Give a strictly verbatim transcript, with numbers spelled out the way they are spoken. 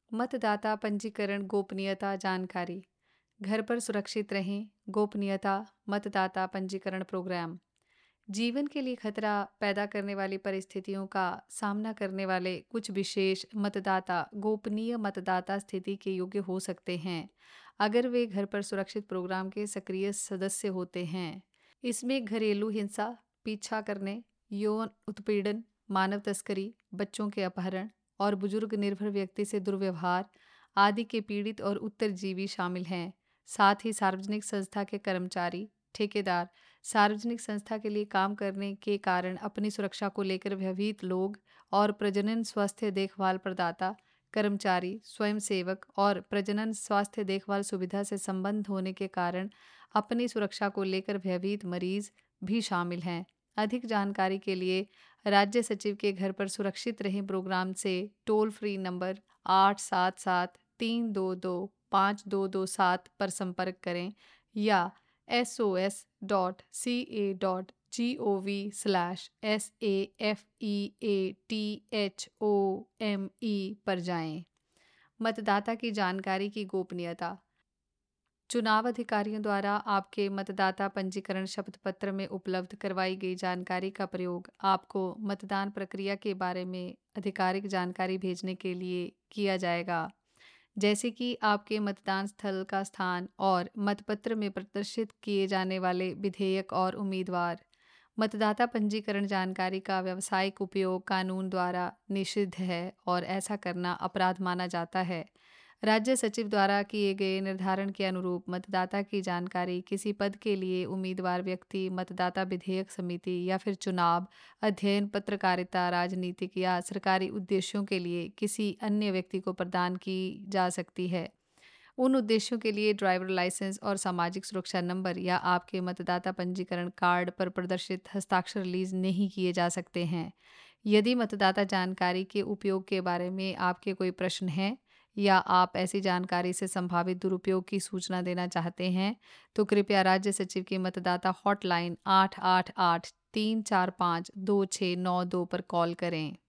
मतदाता पंजीकरण गोपनीयता जानकारी। घर पर सुरक्षित रहें। गोपनीयता मतदाता पंजीकरण प्रोग्राम। जीवन के लिए खतरा पैदा करने वाली परिस्थितियों का सामना करने वाले कुछ विशेष मतदाता गोपनीय मतदाता स्थिति के योग्य हो सकते हैं अगर वे घर पर सुरक्षित प्रोग्राम के सक्रिय सदस्य होते हैं। इसमें घरेलू हिंसा, पीछा करने, यौन उत्पीड़न, मानव तस्करी, बच्चों के अपहरण और बुजुर्ग निर्भर व्यक्ति से दुर्व्यवहार आदि के पीड़ित और उत्तरजीवी शामिल हैं। साथ ही सार्वजनिक संस्था के कर्मचारी, ठेकेदार, सार्वजनिक संस्था के लिए काम करने के कारण अपनी सुरक्षा को लेकर भयभीत लोग और प्रजनन स्वास्थ्य देखभाल प्रदाता, कर्मचारी, स्वयंसेवक और प्रजनन स्वास्थ्य देखभाल सुविधा से संबंध होने के कारण अपनी सुरक्षा को लेकर भयभीत मरीज भी शामिल हैं। अधिक जानकारी के लिए राज्य सचिव के घर पर सुरक्षित रहें प्रोग्राम से टोल फ्री नंबर आठ सात सात तीन दो दो पाँच दो दो सात पर संपर्क करें या S O S dot C A dot G O V slash S A F E A T H O M E पर जाएं। मतदाता की जानकारी की गोपनीयता। चुनाव अधिकारियों द्वारा आपके मतदाता पंजीकरण शपथ पत्र में उपलब्ध करवाई गई जानकारी का प्रयोग आपको मतदान प्रक्रिया के बारे में आधिकारिक जानकारी भेजने के लिए किया जाएगा, जैसे कि आपके मतदान स्थल का स्थान और मतपत्र में प्रदर्शित किए जाने वाले विधेयक और उम्मीदवार। मतदाता पंजीकरण जानकारी का व्यावसायिक उपयोग कानून द्वारा निषिद्ध है और ऐसा करना अपराध माना जाता है। राज्य सचिव द्वारा किए गए निर्धारण के अनुरूप मतदाता की जानकारी किसी पद के लिए उम्मीदवार व्यक्ति, मतदाता विधेयक समिति या फिर चुनाव, अध्ययन, पत्रकारिता, राजनीतिक या सरकारी उद्देश्यों के लिए किसी अन्य व्यक्ति को प्रदान की जा सकती है। उन उद्देश्यों के लिए ड्राइवर लाइसेंस और सामाजिक सुरक्षा नंबर या आपके मतदाता पंजीकरण कार्ड पर प्रदर्शित हस्ताक्षर रिलीज नहीं किए जा सकते हैं। यदि मतदाता जानकारी के उपयोग के बारे में आपके कोई प्रश्न हैं या आप ऐसी जानकारी से संभावित दुरुपयोग की सूचना देना चाहते हैं, तो कृपया राज्य सचिव की मतदाता हॉटलाइन आठ आठ आठ तीन चार पाँच दो छः नौ दो पर कॉल करें।